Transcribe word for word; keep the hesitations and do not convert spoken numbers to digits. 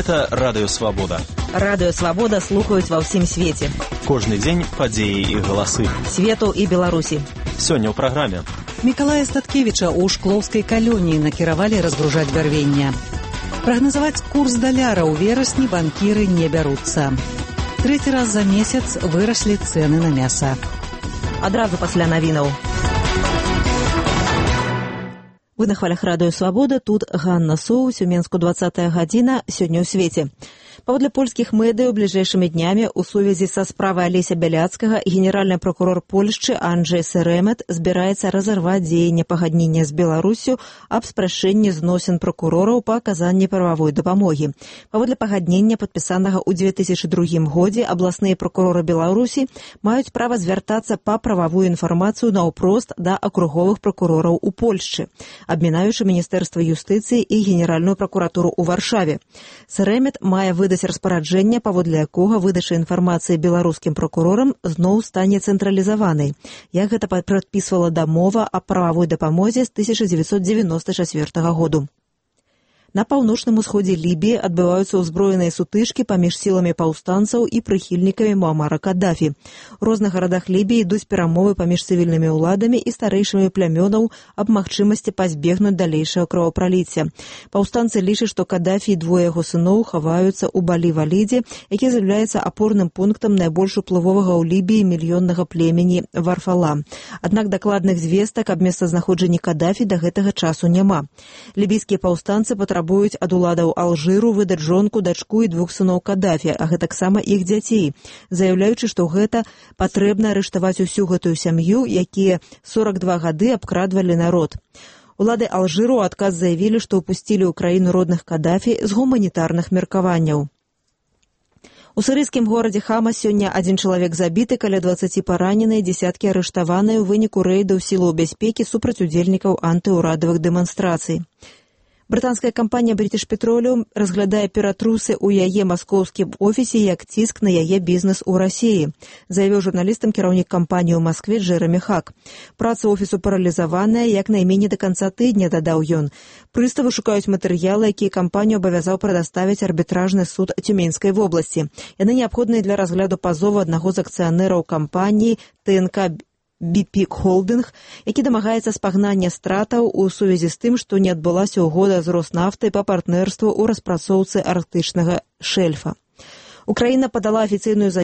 Гэта Радыё Свабода. Радыё Свабода слухаюць ва ўсім свеце. Кожны дзень падзеі і галасы. Свету і Беларусі. Сёння ў праграме. Мікалая Статкевіча ў шклоўскай калоніі накіравалі разгружаць бярвенне. Прагназаваць курс даляра ў верасні банкіры не бяруцца. Трэці раз за месяц выраслі цэны на мяса. Адразу пасля навінаў. Вы на хвалях Радыё Свабода, тут Ганна Соус, у Менску двадцатая гадзіна, сёння ў свеце. Паводле польскіх медыяў бліжэйшымі днямі ў сувязі са справай Алеся Бяляцкага генеральны прокурор Польшчы Анджэй Серэмет збіраецца разарваць дзеянне пагаднення з Беларусю аб спрашчэнні зносін прокурораў па аказанні прававой дапамогі. Паводле пагаднення, падпісанага ў дзве тысячы другім годзе, абласныя прокуроры Беларусі маюць права звяртацца па прававую інфармацыю наўпрост да акруговых прокурораў у Польшчы, абмінаючы Міністэрства юстыцыі і Генеральную пракуратуру ў Варшаве. Серэмет мае выдаць распараджэння, паводле якога выдача інфармацыі беларускім прокурорам зноў стане цэнтралізаванай, як гэта прадпісвала дамова аб прававой дапамозе з тысяча дзевяцьсот дзевяноста чацвёртага году. На паўночным усходзе Лібіі адбываюцца ўзброеныя сутычкі паміж сіламі паўстанцаў і прыхільнікамі Муамара Каддафі. У розных гарадах Лібіі ідуць перамовы паміж цывільнымі ўладамі і старэйшымі плямёнаў аб магчымасці пазбегнуць далейшага кровапраліцця. Паўстанцы лічаць, што Каддафі і двое яго сыноў хаваюцца ў Балі-Валідзе, які з'яўляецца апорным пунктам найбольш уплывовага ў Лібіі мільённага племені Варфала. Аднак дакладных звестак аб месцазнаходжанні Каддафі да гэтага часу няма. Лібійскія паўстанцы патрабуюць Трабуюць ад уладаў Алжыру выдаць жонку, дачку і двух сыноў Каддафі, а гэтаксама іх дзяцей, заяўляючы, што гэта патрэбна арыштаваць усю гэтую сям'ю, якія сорак два гады абкрадвалі народ. Улады Алжыру ў адказ заявілі, што ўпусцілі ў краіну родных Каддафі з гуманітарных меркаванняў. У сірыйскім горадзе Хама сёння адзін чалавек забіты, каля дваццаці параненыя, дзесяткі арыштаваныя ў выніку рэйдаў сілаў бяспекі супраць удзельнікаў антыўрадавых дэманстрацый. Брытанская кампанія British Petroleum разглядае ператрусы ў яе маскоўскім офісе як ціск на яе бізнес у Расіі, заявіў журналістам кіраўнік кампаніі ў Маскве Джэрамі Хак. Праца офісу паралізаваная як найменей да канца тыдня, дадаў ён. Прыставы шукаюць матэрыялы, якія кампанію абавязаў прадаставіць арбітражны суд Цюменскай вобласці. Яны неабходныя для разгляду пазову аднаго з акцыянераў кампаніі тэ эн ка би пі Холдинг, які дамагаецца спагнання стратаў у сувязі з тым, што не адбылася угода з Роснафтай па партнерству ў распрацоўцы арктычнага шэльфа. Украіна падала афіцыйную заяву